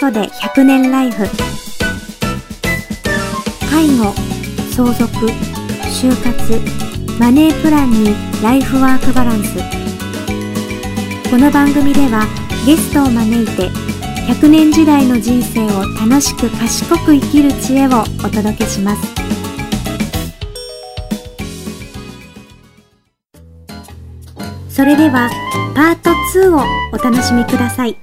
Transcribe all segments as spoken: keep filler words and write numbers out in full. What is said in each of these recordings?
子でひゃくねんライフ。介護、相続、就活、マネープランにライフワークバランス。この番組ではゲストを招いてひゃくねん時代の人生を楽しく賢く生きる知恵をお届けします。それではパートツーをお楽しみください。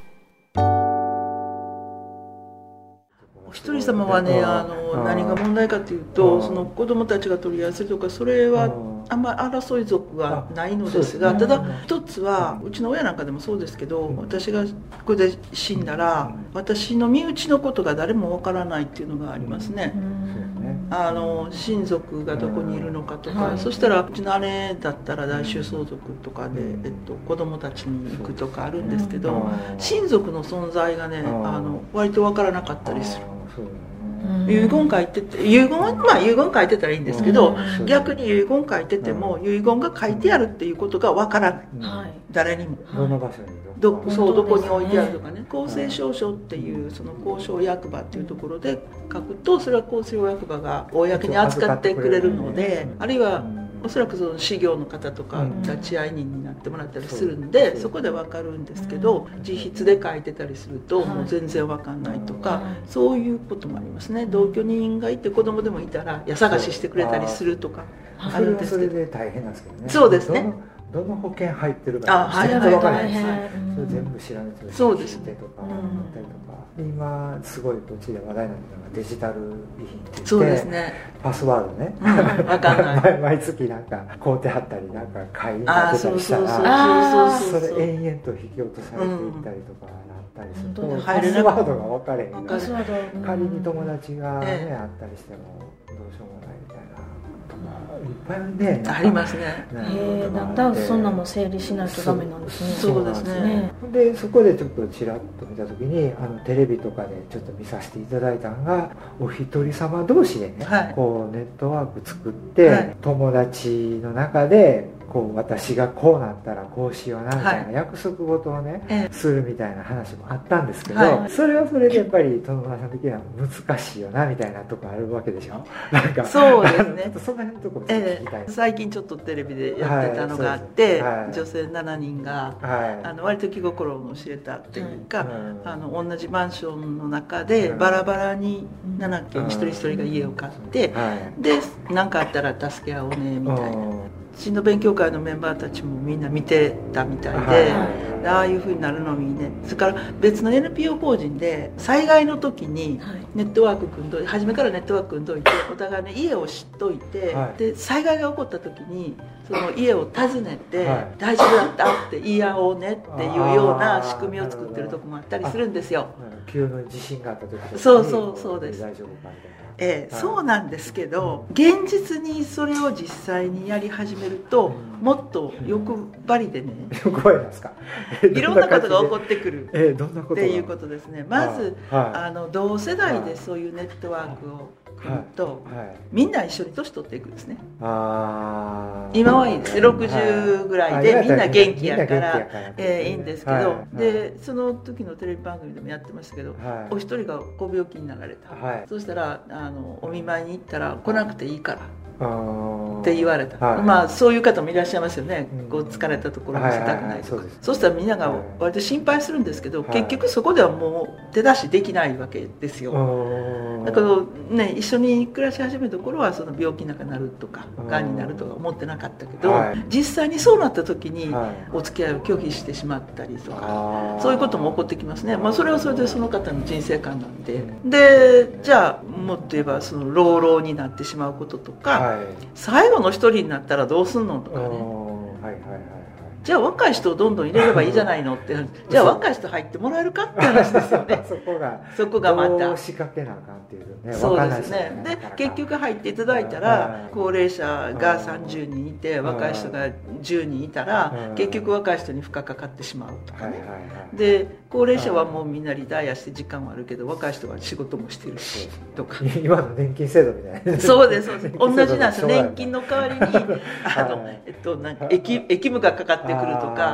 お一人様はね、あの何が問題かというと、その子供たちが取り合わせるとか、それはあんまり争い族がないのですが、ただ一つはうちの親なんかでもそうですけど、私がここで死んだら私の身内のことが誰もわからないっていうのがありますね。あの親族がどこにいるのかとか、はい、そしたらうちの姉だったら大衆相続とかで、えっと、子供たちに行くとかあるんですけど、親族の存在がね、あの割とわからなかったりする。遺言書いてて、遺言はまあ遺言書いてたらいいんですけど、逆に遺言書いてても遺言が書いてあるっていうことがわからない、はい、誰にも。 どの場所にどそうどこに置いてあるとかね、公正証書っていうその公証役場っていうところで書くと、それは公正役場が公に扱ってくれるので、あるいはおそらくその事業の方とか立ち会い人になってもらったりするんで、そこで分かるんですけど、自筆で書いてたりするともう全然分かんないとか、そういうこともありますね。同居人がいて子供でもいたら家探ししてくれたりするとかあるんですけど、 それはそれで大変なんですけどね。 そうですね。 どの保険入ってるか全然分からないです。それ全部調べてそうですね。とかったりとか、今すごいこっちで話題になってるのがデジタル備品って言って、 そうですね。 パスワードね、 うん、分かんない毎月なんか買うてはったりなんか買いになってたりしたら、それ延々と引き落とされていったりとかなったりすると、うん、パスワードが分かれへんから、ね、仮に友達が、ね、ええ、あったりしてもどうしようもないみたいな。いっぱいね、 ありますね。 へえ、だったらそんなも整理しないとダメなんですね。 そうですね。 でそこでちょっとちらっと見た時に、あのテレビとかでちょっと見させていただいたのが、お一人様同士でね、はい、こうネットワーク作って、はい、友達の中でこう私がこうなったらこうしようなみたいな約束事をね、はい、するみたいな話もあったんですけど、はい、それはそれでやっぱり友達さん的には難しいよなみたいなとこあるわけでしょ。なんかそうですね。 その辺のところええ、最近ちょっとテレビでやってたのがあって、はい、女性ななにんが、はい、あの割と気心を知れたっていうか、うん、あの同じマンションの中でバラバラにななけん一人一人が家を買って、はい、で何かあったら助け合おうねみたいな。うちの勉強会のメンバーたちもみんな見てたみたいで、はい、ああいう風になるのもいいね。それから別の エヌピーオー 法人で災害の時にネットワーク組んどいて、初めからネットワーク組んどいて、お互いの家を知っといて、はい、で災害が起こった時にその家を訪ねて、はい、大丈夫だったって言い合おうねっていうような仕組みを作ってるとこもあったりするんですよ。 急の地震があった時にそうそうそうです。 大丈夫かみたいな。 ええ、そうなんですけど、現実にそれを実際にやり始めると、もっと欲張りでね、 欲張りなんですか。 いろんなことが起こってくるええ、どんなことっていうことですね。まず、はい、あの同世代でそういうネットワークを組むと、はいはい、みんな一緒に年取っていくんですね。あ、今はいいです。ろくじゅうぐらいでみんな元気やから、ええ、いいんですけど、はいはい、でその時のテレビ番組でもやってましたけど、はい、お一人がご病気になられた、はい、そしたらあのお見舞いに行ったら来なくていいからって言われた、はい、まあそういう方もいらっしゃいますよね、うん、こう疲れたところ見せたくないとか、そうしたらみんなが割と心配するんですけど、はい、結局そこではもう手出しできないわけですよ。だからね、一緒に暮らし始めた頃はその病気なんかなるとかがんになるとか思ってなかったけど、はい、実際にそうなった時にお付き合いを拒否してしまったりとか、はい、そういうことも起こってきますね。まあ、それはそれでその方の人生観なんで、でじゃあもっと言えばその老老になってしまうこととか、はい、最後の一人になったらどうすんのとかね、はいはいはい、じゃあ若い人をどんどん入れればいいじゃないのってじゃあ若い人入ってもらえるかって話ですよね。 そこがそこがまたどう仕掛けなあかんっていうね。 そうですね。で結局入っていただいたら高齢者がさんじゅうにんいて若い人がじゅうにんいたら結局若い人に負荷かかってしまうとかね。で高齢者はもうみんなリタイアして時間はあるけど若い人は仕事もしてるしとか。 今の年金制度みたいな。 そうですそうです。同じなんです。年金の代わりにあのえっとなんか駅駅務がかかってくるとか。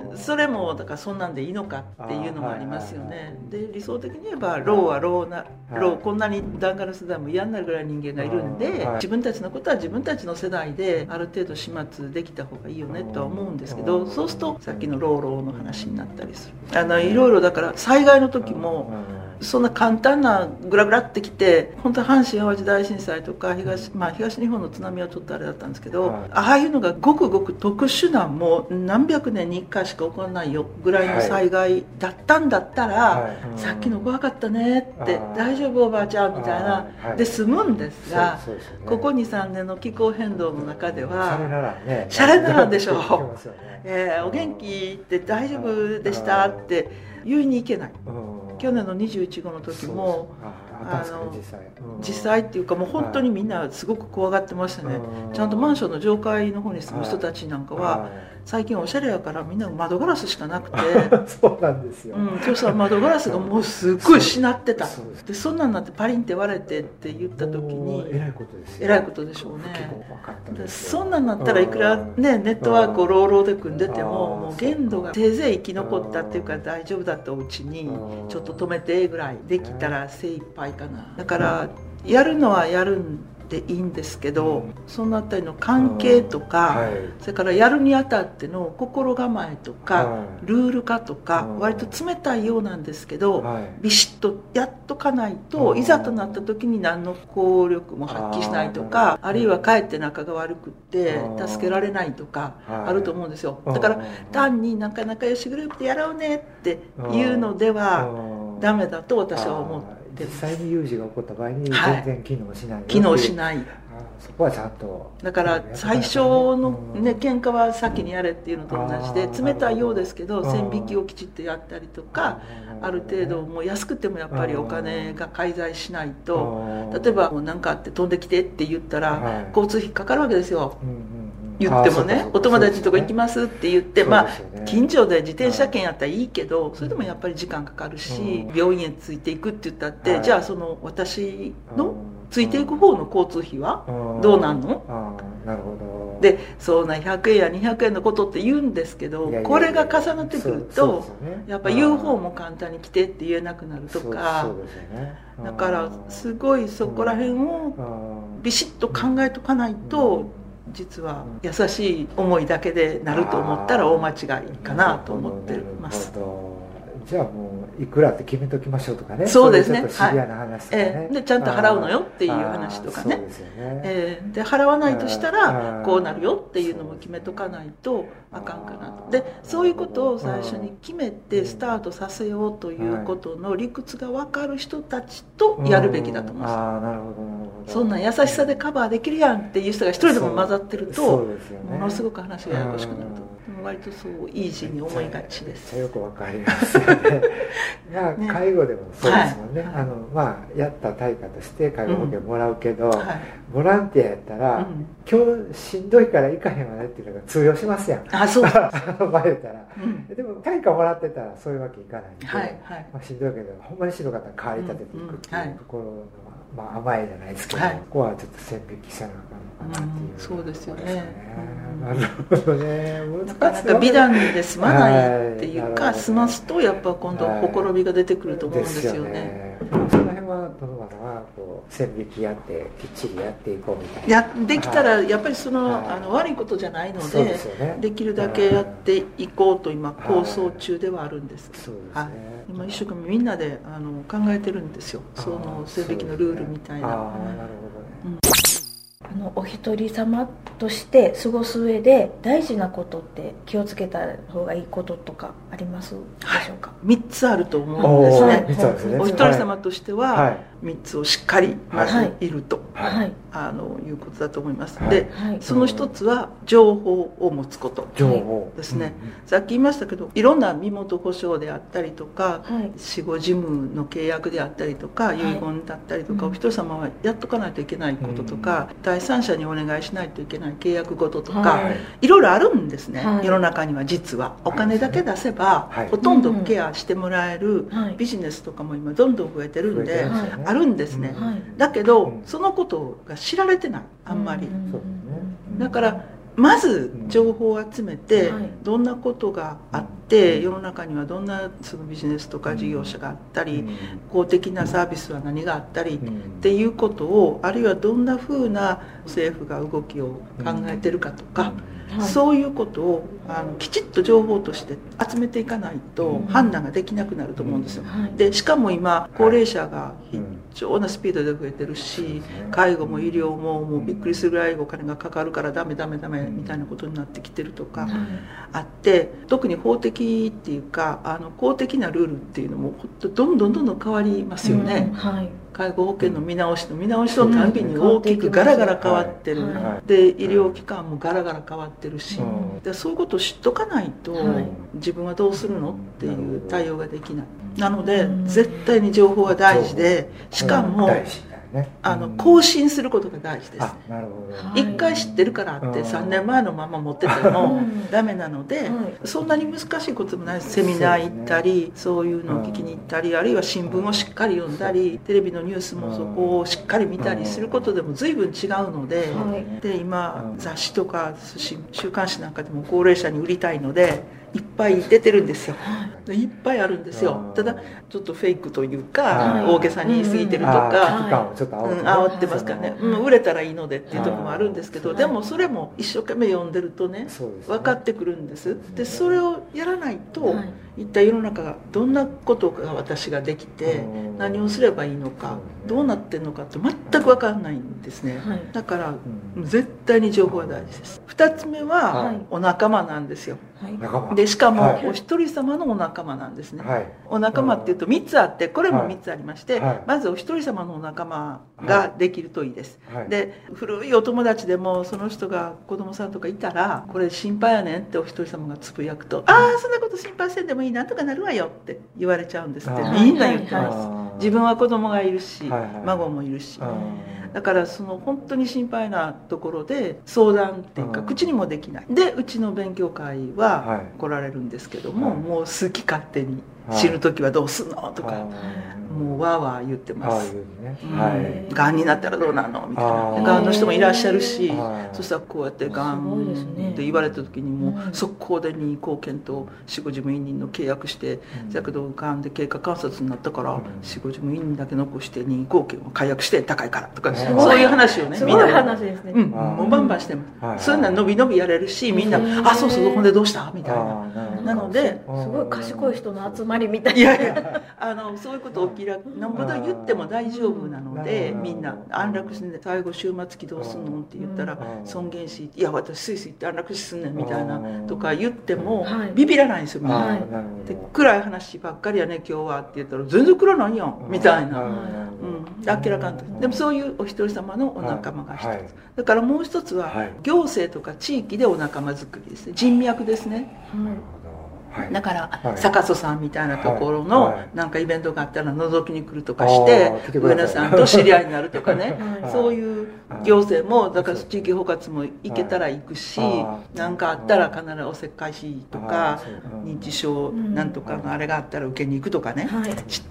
それもだからそんなんでいいのかっていうのもありますよね。で理想的に言えば老は老な老、こんなに檀家の世代も嫌になるぐらい人間がいるんで、自分たちのことは自分たちの世代である程度始末できた方がいいよねとは思うんですけど、そうするとさっきの老老の話になったりする。あのいろいろだから災害の時もそんな簡単なグラグラってきて、本当阪神・淡路大震災とか東、まあ、東日本の津波はちょっとあれだったんですけど、ああいうのがごくごく特殊な、もう何百年にいっかいしか起こらないよぐらいの災害だったんだったら、はいはい、さっきの怖かったねって、大丈夫おばあちゃんみたいな、はい、で済むんですが、そうそうですね、ここにさんねんの気候変動の中ではシャレならんね、シャレならんでしょう、えー、お元気って大丈夫でしたって言いに行けない。去年のにじゅういちごの時もあの実際、実際っていうかもう本当にみんなすごく怖がってましたね。ちゃんとマンションの上階の方に住む人たちなんかは最近おしゃれやからみんな窓ガラスしかなくてそうなんですよ、うん、 今日さ窓ガラスがもうすっごいしなってた。そ, でそんなんなってパリンって割れてって言った時にえらいことですよ、 えらいことでしょうね。でそんなんなったらいくらねネットワークをローローで組んでてももう限度がせいぜい生き残ったっていうか大丈夫だったお家にちょっと止めてぐらいできたら精一杯かな。だからやるのはやるんでいいんですけど、そのあたりの関係とか、はい、それからやるにあたっての心構えとか、はい、ルール化とか、割と冷たいようなんですけど、はい、ビシッとやっとかないといざとなった時に何の効力も発揮しないとか、 あ, あるいはかえって仲が悪くって助けられないとかあると思うんですよ。だから単になかなかよしグループでやろうねっていうのではダメだと私は思って、 実際に有事が起こった場合に全然機能しない、はい、 機能しない。 そこはちゃんとだから最初のね喧嘩は先にやれっていうのと同じで、冷たいようですけど線引きをきちっとやったりとか、ある程度もう安くてもやっぱりお金が介在しないと、例えば何かあって飛んできてって言ったら交通費かかるわけですよ。言ってもね、お友達とこ行きますって言って、まあ近所で自転車券やったらいいけど、それでもやっぱり時間かかるし、病院へついていくって言ったって、じゃあその私のついていく方の交通費はどうなんの？ なるほど。 でそんなひゃくえんやにひゃくえんのことって言うんですけど、これが重なってくるとやっぱ言う方も簡単に来てって言えなくなるとか、だからすごいそこら辺をビシッと考えとかないと、実は優しい思いだけでなると思ったら大間違いかなと思ってます。 じゃあもういくらって決めときましょうとかね。 そうですね。 シビアな話とかね、はい、 えー、でちゃんと払うのよっていう話とかね。そうですよね。えー、で払わないとしたらこうなるよっていうのも決めとかないとあかんかなと。でそういうことを最初に決めてスタートさせようということの理屈が分かる人たちとやるべきだと思います。 ああ、なるほどなるほど。 そんな優しさでカバーできるやんっていう人が一人でも混ざってると、そうですよね、ものすごく話がややこしくなると。割とそうイージーに思いがちです。 よくわかりますよね。ね、介護でもそうですもんね。はい、あのまあやった対価として介護保険もらうけど、うん、はい、ボランティアやったら、うん、今日しんどいから行かへんわねっていうのが通用しますやん。あ、そうです。バレたら、うん、でも対価もらってたらそういうわけいかないんで、はいはい、まあ、しんどいけどほんまにしんどかったら代わり立てていくっていうところの、まあ、甘えじゃないですけど、はい、ここはちょっと線引きせなあかんのかなっていう、 うん、そうですよね。 なるほどね。 なかなか美談で済まないっていうか、済ますとやっぱ今度ほころびが出てくると思うんですよね。 その辺はどの方はこう線引きやってきっちりやっていこうみたいな。 やできたらやっぱりその、あの悪いことじゃないの で, で, ね、できるだけやっていこうと今構想中ではあるんですけど、そうですね、はい、今一生懸命みんなであの考えてるんですよ。その線引きのルールみたいな。ああ、なるほどね。うん、 あのお一人様として過ごす上で大事なことって気をつけた方がいいこととかありますでしょうか？ みっつあると思うんですね。お, ねお一人様としてはみっつをしっかりまずいると、はい、あのいうことだと思います。はい、で、はい、その一つは情報を持つことですね。うんうん、さっき言いましたけど、いろんな身元保証であったりとか、はい、死後事務の契約であったりとか、遺言だったりとか、はい、お一人様はやっとかないといけないこととか、うん、第三者にお願いしないといけない契約事とか、はい、いろいろあるんですね。はい、世の中には実はお金だけ出せば、はい、ほとんどケアしてもらえるビジネスとかも今どんどん増えてるんで、はい、あるんですね。はい、だけどそのことが知られてない、あんまり。だからまず情報を集めて、どんなことがあって、世の中にはどんなそのビジネスとか事業者があったり、公的なサービスは何があったりっていうことを、あるいはどんなふうな政府が動きを考えてるかとか、そういうことをあのきちっと情報として集めていかないと判断ができなくなると思うんですよ。でしかも今高齢者が非常なスピードで増えてるし、介護も医療ももうびっくりするぐらいお金がかかるからダメダメダメみたいなことになってきてるとかあって、特に法的っていうかあの公的なルールっていうのもどんどんどんどん変わりますよね。介護保険の見直しの見直しのたんびに大きくガラガラ変わってる、で医療機関もガラガラ変わってるし、でそういうことを知っとかないと、自分はどうするのっていう対応ができない。なので絶対に情報は大事で、しかもあの更新することが大事です。一回知ってるからってさんねんまえのまま持っててもダメなので、そんなに難しいこともないです。セミナー行ったり、そういうのを聞きに行ったり、あるいは新聞をしっかり読んだり、テレビのニュースもそこをしっかり見たりすることでも随分違うので、で今雑誌とか週刊誌なんかでも高齢者に売りたいのでいっぱい出てるんですよ。いっぱいあるんですよ。ただちょっとフェイクというか大げさに言い過ぎてるとか、煽ってますからね、うん、売れたらいいのでっていうところもあるんですけど、でもそれも一生懸命読んでるとね分かってくるんです。でそれをやらないと一体世の中がどんなことが私ができて何をすればいいのか、どうなってんのかって全く分かんないんですね。だから絶対に情報は大事です。ふたつめはお仲間なんですよ。でしかもお一人様のお仲間なんですね。お仲間っていうとみっつあって、これもみっつありまして、まずお一人様のお仲間ができるといいです。で古いお友達でもその人が子供さんとかいたら、これ心配やねんってお一人様がつぶやくと、ああそんなこと心配せんでもいい、なんとかなるわよって言われちゃうんですって。みんな言ってます。自分は子供がいるし孫もいるし、だからその本当に心配なところで相談っていうか口にもできない。でうちの勉強会は来られるんですけども、もう好き勝手に死ぬ時はどうすんのとか、もうわーわー言ってます。がんになったらどうなのみたいな。がんの人もいらっしゃるし、そしたらこうやってがんって言われた時にもう速攻で任意後見と死後事務員人の契約して、だけどがんで経過観察になったから死後事務員人だけ残して任意後見を解約して高いからとか、そういう話をねみんなで、うん、もうバンバンしてます。そういうのは伸び伸びやれるし、みんなあそうそうほんでどうしたみたいな。なのですごい賢い人の集まりみたいな。 いやいやあのそういうことを起きらなんぼ言っても大丈夫なので、みんな安楽死で最後終末期どうすんのって言ったら尊厳死、いや私スイス行って安楽死すんねんみたいなとか言ってもビビらないんですよみんな。で暗い話ばっかりやね今日はって言ったら全然暗ないやんみたいな、うん、明らかに。でもそういうお一人様のお仲間が一つ、だからもう一つは行政とか地域でお仲間作りですね。人脈ですね。だから坂戸さんみたいなところのなんかイベントがあったら覗きに来るとかして上野さんと知り合いになるとかね、そういう行政もだから地域包括も行けたら行くし、何かあったら必ずおせっかいしとか認知症なんとかのあれがあったら受けに行くとかね知って、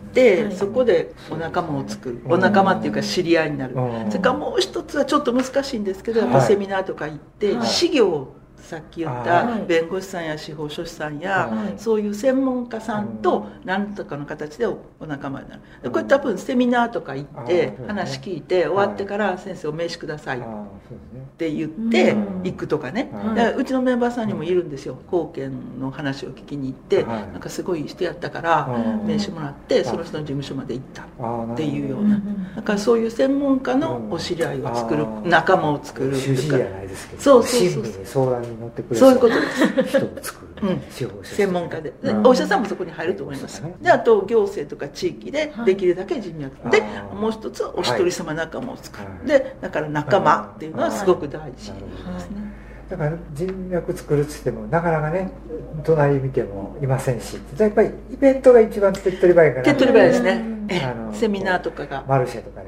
そこでお仲間を作る、お仲間っていうか知り合いになる。それからもう一つはちょっと難しいんですけど、やっぱセミナーとか行って事業をさっき言った弁護士さんや司法書士さんやそういう専門家さんと何とかの形でお仲間になる。でこれ多分セミナーとか行って話聞いて終わってから先生お名刺くださいって言って行くとかね。うちのメンバーさんにもいるんですよ。後見の話を聞きに行ってなんかすごい人やったから名刺もらってその人の事務所まで行ったっていうような、だからそういう専門家のお知り合いを作る、仲間を作るとか、そうそうそう相談に乗ってくれるそういうことです人を作る、うん、 専門家で、でお医者さんもそこに入ると思います。であと行政とか地域でできるだけ人脈で、もう一つはお一人様仲間を作る、でだから仲間っていうのはすごく大事ですね。 だから人脈作るって言ってもなかなかね隣見てもいませんし、やっぱりイベントが一番手っ取り早いから、 手っ取り早いですね。あのセミナーとかがマルシェとかでこう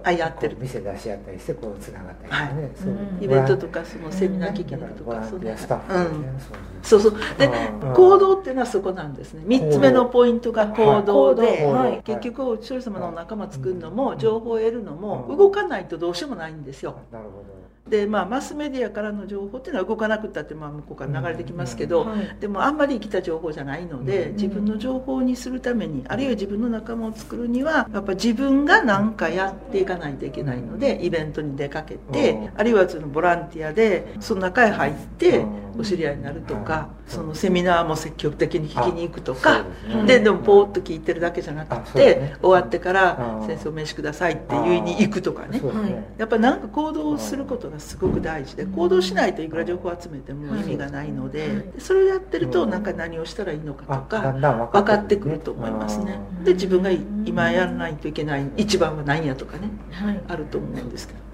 あやってる店出し合ったりしてこうつながったりとかね、はい、 そうイベントとかそのセミナー聞きに行くとか、 ボランティアスタッフ、ね、うん、 そうそうで行動っていうのはそこなんですね。みっつめのポイントが行動で、はい、結局お一人様の仲間作るのも情報を得るのも動かないとどうしようもないんですよ。 なるほど。 でまあ、マスメディアからの情報っていうのは動かなくったって、まあ、向こうから流れてきますけど、うんうん、はい、でもあんまり生きた情報じゃないので、うん、自分の情報にするために、あるいは自分の仲間を作るにはやっぱ自分が何かやっていかないといけないので、イベントに出かけて、うん、あるいはそのボランティアでその中へ入ってお知り合いになるとか、うん、そのセミナーも積極的に聞きに行くとか、ででもポーッと聞いてるだけじゃなくて、ね、終わってから先生お名刺くださいって言いに行くとかね、やっぱなんか行動することがすごく大事で、行動しないといくら情報を集めても意味がないので、それをやってるとなんか何をしたらいいのかとか分かってくると思いますね。で自分が今やらないといけない一番は何やとかね、あると思うんですけど。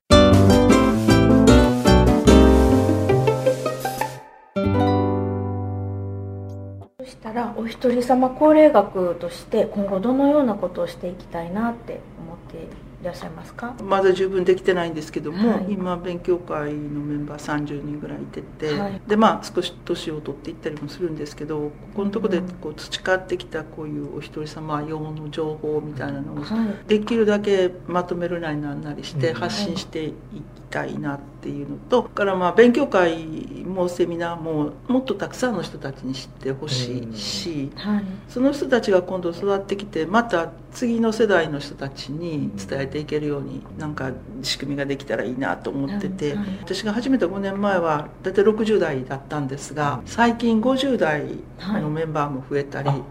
そしたらお一人様高齢学として今後どのようなことをしていきたいなって思っていらっしゃいますか？ まだ十分できてないんですけども、はい、今勉強会のメンバーさんじゅうにんぐらいいてて、はい、でまあ少し年を取っていったりもするんですけど、ここのところでこう培ってきたこういうお一人様用の情報みたいなのをできるだけまとめるなりなんなりして発信していきたいなっていうのと、からまあ勉強会もセミナーももっとたくさんの人たちに知ってほしいし、はい、その人たちが今度育ってきてまた次の世代の人たちに伝えていけるようになんか仕組みができたらいいなと思ってて、はいはい、私が始めたごねんまえはだいたいろくじゅう代だったんですが、最近ごじゅう代のメンバーも増えたり、はい、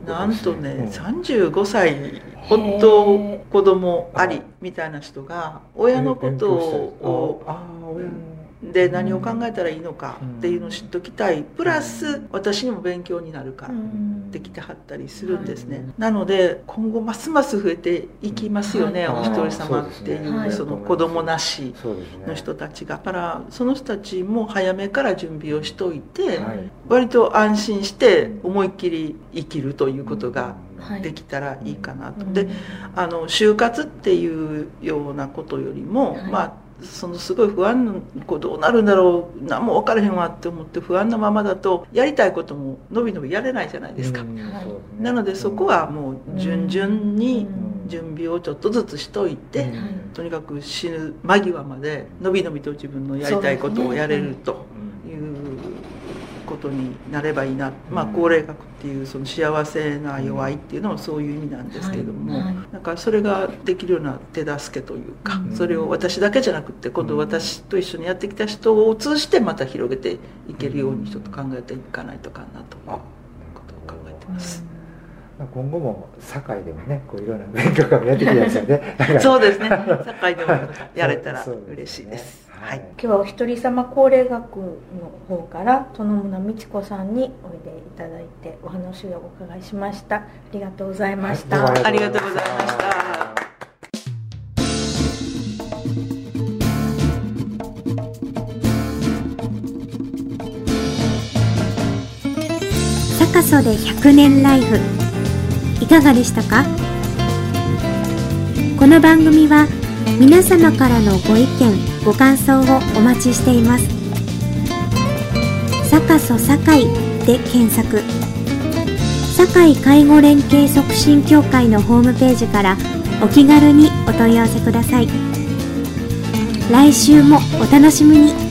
なんとねさんじゅうごさい夫子供ありみたいな人が親のことをで何を考えたらいいのかっていうのを知っときたい、プラス私にも勉強になるからできてはったりするんですね。なので今後ますます増えていきますよね、お一人様っていうその子供なしの人たちが。だからその人たちも早めから準備をしといて、割と安心して思いっきり生きるということができたらいいかなと。であの就活っていうようなことよりも、まあそのすごい不安のこうどうなるんだろう何も分からへんわって思って不安なままだとやりたいことものびのびやれないじゃないですか、うん、なのでそこはもう順々に準備をちょっとずつしといて、うん、とにかく死ぬ間際までのびのびと自分のやりたいことをやれるということになればいいな、まあ、高齢学っていうその幸せな弱いっていうのはそういう意味なんですけれども、はいはい、なんかそれができるような手助けというか、うん、それを私だけじゃなくって今度私と一緒にやってきた人を通じてまた広げていけるようにちょっと考えていかないとかなということを考えてます。 今後も堺でもねこういろんな勉強会もやってきたんですよねそうですね、堺でもやれたら嬉しいです。はい、 今日はお一人様高齢学の方から殿村美智子さんにおいでいただいてお話をお伺いしました。ありがとうございました。 はい、ありがとうございました。 坂曽でひゃくねんライフいかがでしたか？この番組は皆様からのご意見ご感想をお待ちしています。坂曽堺で検索、堺介護連携促進協会のホームページからお気軽にお問い合わせください。来週もお楽しみに。